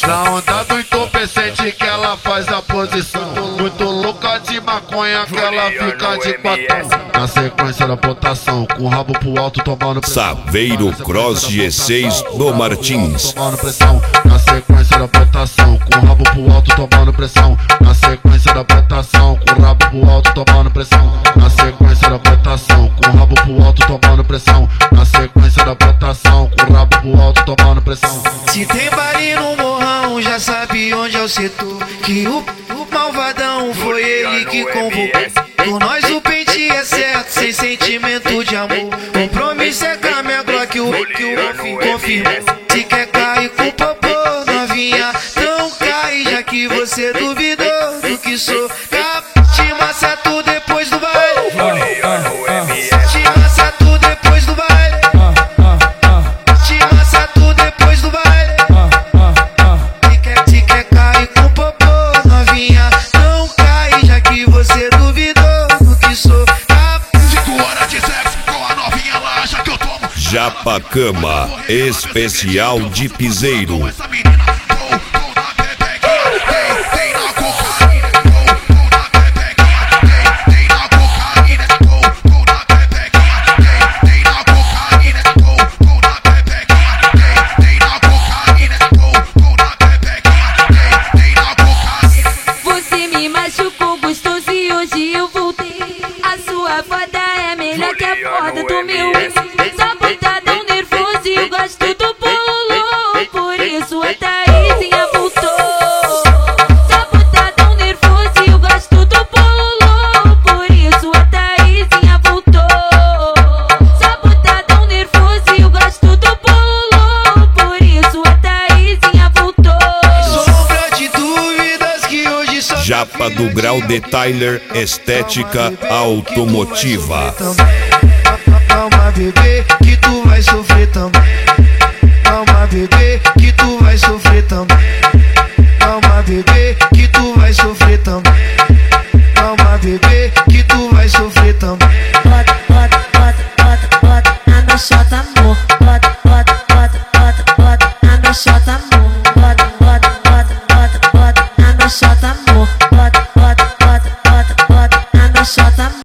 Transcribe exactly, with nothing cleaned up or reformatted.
Na onda do entorpecente que ela faz a posição. Muito louca de maconha que ela fica de quatão. Na sequência da botação, com o rabo pro alto tomando pressão. Saveiro Cross G seis do Martins. Tomando pressão. Na sequência da botação, com o rabo pro alto tomando pressão. Na sequência da botação, com o rabo pro alto tomando pressão. Na sequência da botação, com o rabo pro alto tomando pressão. Na sequência da botação, com o rabo pro alto tomando pressão. Se tem baile no morrão, já sabe onde é o setor. Que o, o malvadão foi ele que convocou. Por nós o pente é certo, sem sentimento de amor. Compromisso é com a minha Glock, o que o confirma. Se quer cair com o popô, novinha, não cai. Já que você duvidou do que sou. Te massa tu depois do baile. Te massa tu depois do baile. Te massa tu depois do baile. Se quer, se quer cair com o popô, novinha, não cai. Já que você duvidou do que sou. Cinco horas de sexo com a novinha lá, já que eu tomo. Japacama, especial de piseiro. Essa menina, tô, tô na pepequinha, tem, tem na cocaína. Tô, tô na pepequinha, tem, tem na cocaína. Tô, tô na pepequinha, tem, tem na cocaína. Tô, tô na pepequinha, tem, tem na cocaína. Tô, tô na pepequinha, tem, tem na cocaína. Você me machucou gostoso e hoje eu voltei. A sua foda é melhor que a foda do meu ex. Só botadão nervoso e eu gosto do bolo. Por isso a Thaisinha voltou. Só botadão nervoso e eu gosto do bolo. Por isso a Thaisinha voltou. Só botadão nervoso e eu gosto do bolo. Por isso a Thaisinha voltou. Sombra de dúvidas que hoje só Japa do Grau de Tyler, estética automotiva. Calma, bebê, que tu vai sofrer também. Calma, bebê.